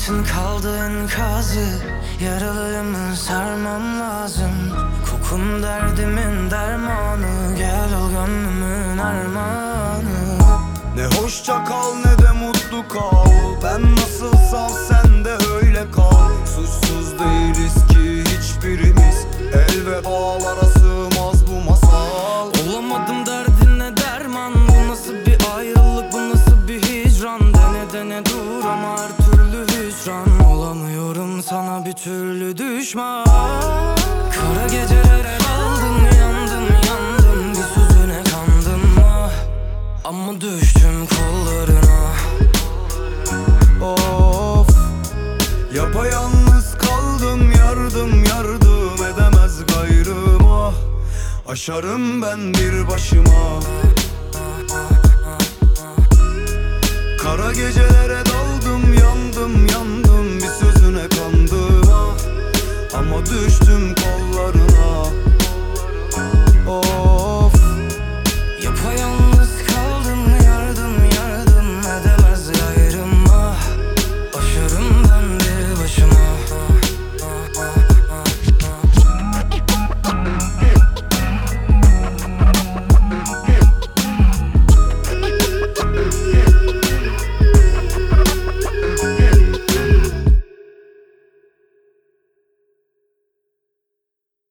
Hayatın kaldı enkazı, yaralıyımı sarmam lazım. Kokun derdimin dermanı, gel ol gönlümün armağanı. Ne hoşça kal ne de mutlu kal, ben nasılsam sen de öyle kal. Suçsuz değiliz ki hiçbirimiz, elvedalara sığmaz bu masal. Olamadım derdine derman, bu nasıl bir ayrılık, bu nasıl bir hicran. Dene dene dur ama her türlü hüsran, olamıyorum sana bir türlü düşman. Kara gecelere daldım, yandım yandım, bir sözüne kandım ah. Ama düştüm kollarına. Of, yapayalnız kaldım, yardım edemez gayrım ah. Aşarım ben bir başıma.